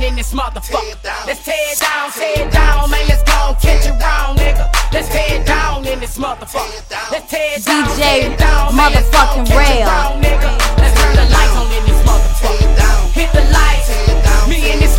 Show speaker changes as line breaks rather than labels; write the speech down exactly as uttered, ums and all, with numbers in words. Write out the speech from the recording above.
in this motherfucker. Let's tear it down, tear it down, man. Let's go catch it round, nigga. Let's tear it down in this motherfucker. Let's tear it down,
D J
tear it down, man. Let's go
motherfucking
catch it
Rail.
round, nigga. Let's turn the lights on in this motherfucker. Hit the lights, me in this